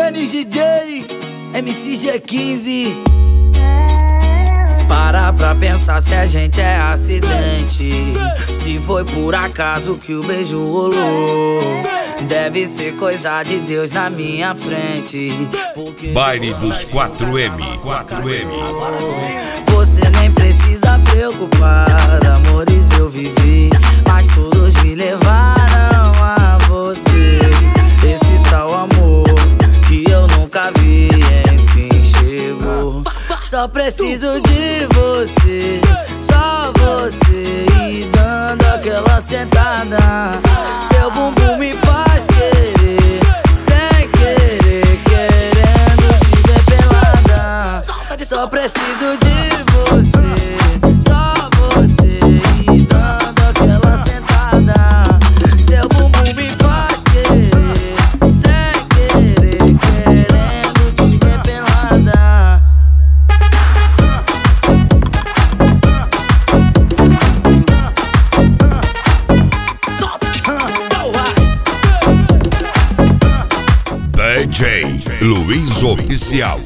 Denis DJ, MCG15. Para pra pensar se a gente é acidente. Se foi por acaso que o beijo rolou, deve ser coisa de Deus na minha frente. Baile dos 4M. Você nem precisa preocupar, amores eu vivi, mas todos me levaram a você. Esse tal amor que eu nunca vi, enfim chegou. Só preciso de você, só você, e dando aquela sentada. Seu bumbum me faz querer, sem querer, querendo te ver pelada. Só preciso de você, só você, e dando aquela sentada. Seu bumbum me faz querer, sem querer, querendo te ver pelada. DJ Luiz Oficial.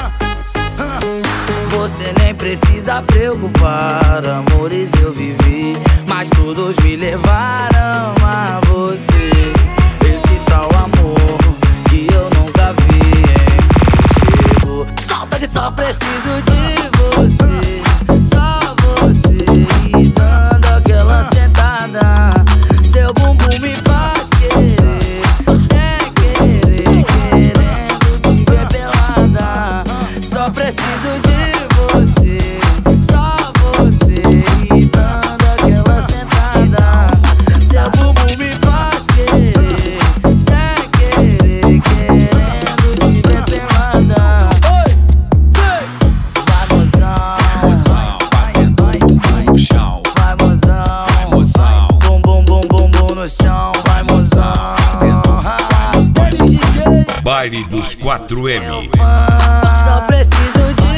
Você nem precisa preocupar, amores eu vivi, mas todos me levaram a você. Esse tal amor que eu nunca vi, enfim chegou. Solta que só preciso de você, só você, e dando aquela sentada. Seu bumbum me faz querer, sem querer, querendo te ver pelada. Só preciso de você, só você, e dando aquela sentada. Seu bumbum me faz querer, sem querer, querendo te ver pelada. Oi, vai mozão, vai no chão, vai mozão, bum bum bum bum bum no chão, vai mozão. Baile dos 4M. Só preciso de